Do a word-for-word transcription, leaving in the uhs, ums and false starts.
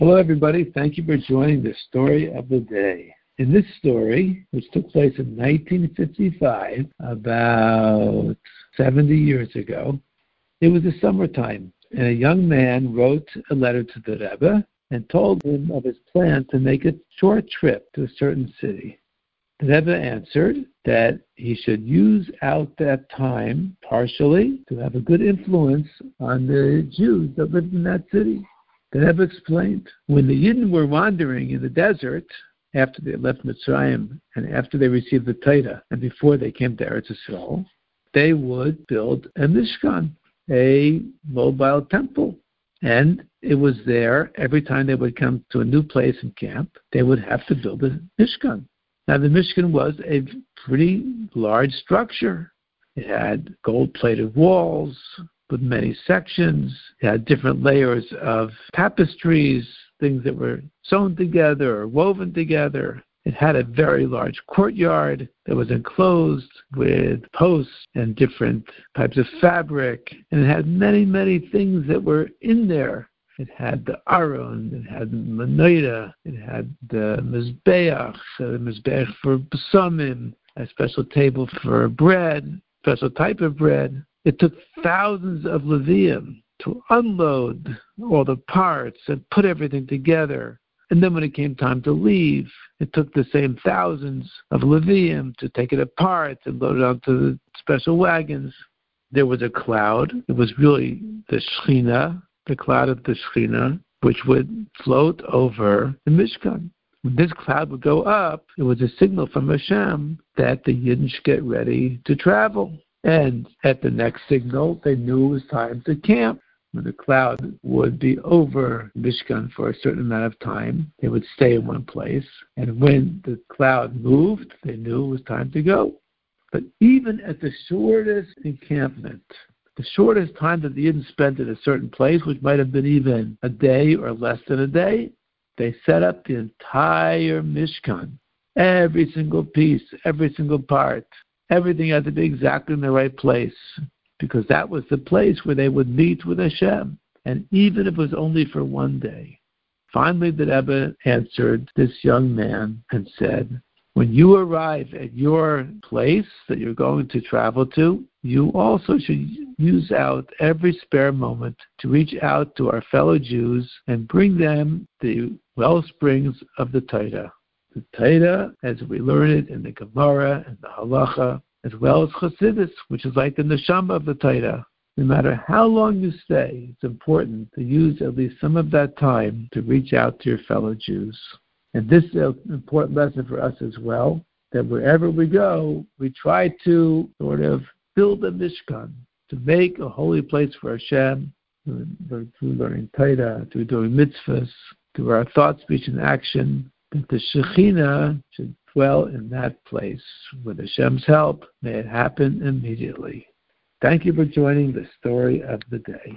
Hello, everybody. Thank you for joining the story of the day. In this story, which took place in nineteen fifty-five, about seventy years ago, it was the summertime, and a young man wrote a letter to the Rebbe and told him of his plan to make a short trip to a certain city. The Rebbe answered that he should use out that time partially to have a good influence on the Jews that lived in that city. The Rebbe explained, when the Yidden were wandering in the desert, after they left Mitzrayim and after they received the Torah and before they came to Eretz Yisrael, they would build a Mishkan, a mobile temple. And it was there, every time they would come to a new place in camp, they would have to build a Mishkan. Now, the Mishkan was a pretty large structure. It had gold-plated walls with many sections. It had different layers of tapestries, things that were sewn together or woven together. It had a very large courtyard that was enclosed with posts and different types of fabric. And it had many, many things that were in there. It had the Aron, it had the Menorah, it had the Mizbeach, the Mizbeach for Besamim, a special table for bread, special type of bread. It took thousands of Levium to unload all the parts and put everything together. And then when it came time to leave, it took the same thousands of Levium to take it apart and load it onto the special wagons. There was a cloud. It was really the Shekhinah, the cloud of the Shekhinah, which would float over the Mishkan. When this cloud would go up, it was a signal from Hashem that the Yidden should get ready to travel. And at the next signal, they knew it was time to camp. When the cloud would be over Mishkan for a certain amount of time, they would stay in one place. And when the cloud moved, they knew it was time to go. But even at the shortest encampment, the shortest time that the Yidden spent in a certain place, which might have been even a day or less than a day, they set up the entire Mishkan. Every single piece, every single part. Everything had to be exactly in the right place, because that was the place where they would meet with Hashem, and even if it was only for one day. Finally, the Rebbe answered this young man and said, when you arrive at your place that you're going to travel to, you also should use out every spare moment to reach out to our fellow Jews and bring them the well springs of the Torah. The Torah, as we learn it in the Gemara and the Halacha, as well as Chassidus, which is like the neshama of the Torah. No matter how long you stay, it's important to use at least some of that time to reach out to your fellow Jews. And this is an important lesson for us as well, that wherever we go, we try to sort of build a Mishkan, to make a holy place for Hashem, through learning Torah, through doing mitzvahs, through our thought, speech, and action, that the Shekhinah should dwell in that place. With Hashem's help, may it happen immediately. Thank you for joining the story of the day.